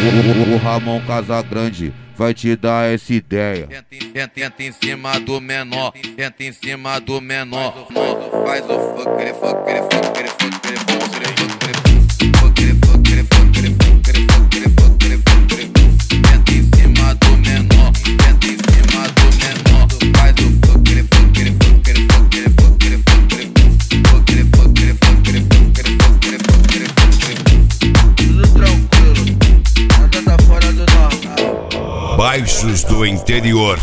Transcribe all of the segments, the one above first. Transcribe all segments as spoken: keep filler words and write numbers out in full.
O Ramon Casagrande vai te dar essa ideia. Tenta, tenta em cima do menor, tenta em cima do menor. Faz o fucker, fucker, fucker, fucker, fucker, fucker, fucker, fucker, fucker, fucker, fucker, fucker. Tenta em cima do menor, tenta em cima do menor. Faz o fucker, fucker, fucker, fucker, fucker, fucker, fucker, fucker, fucker, fucker, fucker, fucker, fucker. Tudo tranquilo, nada tá fora do normal. Baixos do interior.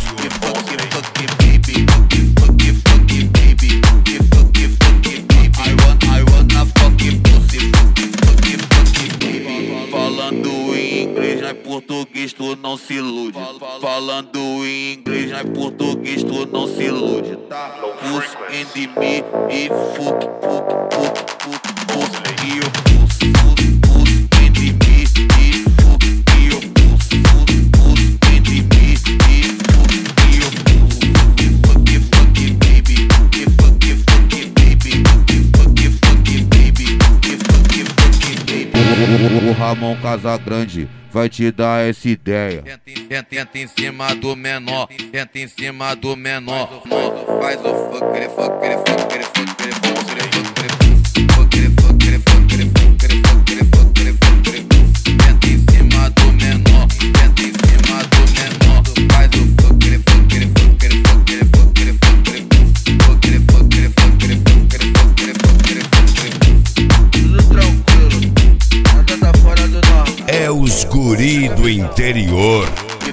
Falando em inglês, não é português, tu não se ilude. Falando em inglês, não é português, tu não se ilude. Puss and me e fuck, fuck, fuck, fuck, fuck. E eu puss, puss, puss and me e fuck. E eu puss, puss, puss and me e fuck. E eu puss, fuck, fuck, baby. E fuck, fuck, baby. E fuck, fuck, baby. E fuck, fuck, baby. O Ramon Casagrande vai te dar essa ideia. Tenta, tenta em cima do menor, tenta em cima do menor. Faz o fucker, fucker, fucker, fucker, fucker, fucker, fucker, fucker, fucker, fucker, fucker, fucker, fucker. Tenta em cima do menor, tenta em cima do menor. Faz o fucker, fucker, fucker, fucker, fucker, fucker, fucker, fucker, fucker, fucker, fucker, fucker, fucker. Tudo tranquilo, nada tá fora do normal. É os guri do interior.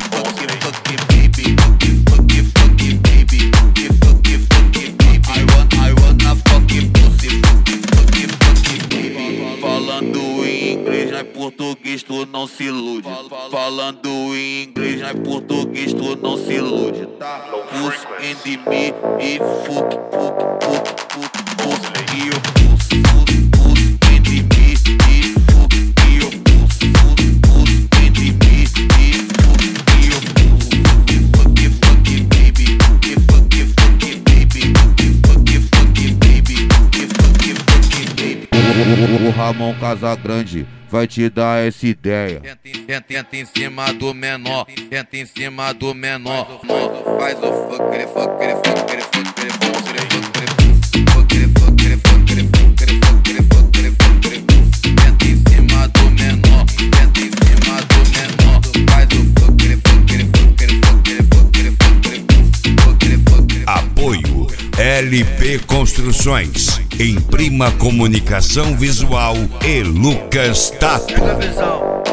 Falando em inglês, não é português, tu não se ilude. Falando em inglês, não é português, tu não se ilude. Puss and me e fuck, fuck, fuck, fuck, fuck. E eu puss, puss, puss and me e fuck. E eu puss, puss, puss and me e fuck. E eu puss, fuck, fuck, baby. E fuck, fuck, baby. E fuck, fuck, baby. E fuck, fuck, baby. O Ramon Casagrande vai te dar essa ideia. Tenta, tenta em cima do menor, tenta em cima do menor. Faz o fucker, fucker, fucker, fucker, fucker, fucker, fucker, fucker, fucker, fucker, fucker, fucker, fucker. Tenta em cima do menor, tenta em cima do menor. Faz o fucker, fucker, fucker, fucker, fucker, fucker, fucker, fucker. Apoio L P Construções, Imprima Comunicação Visual e Lucas Tato. Visão.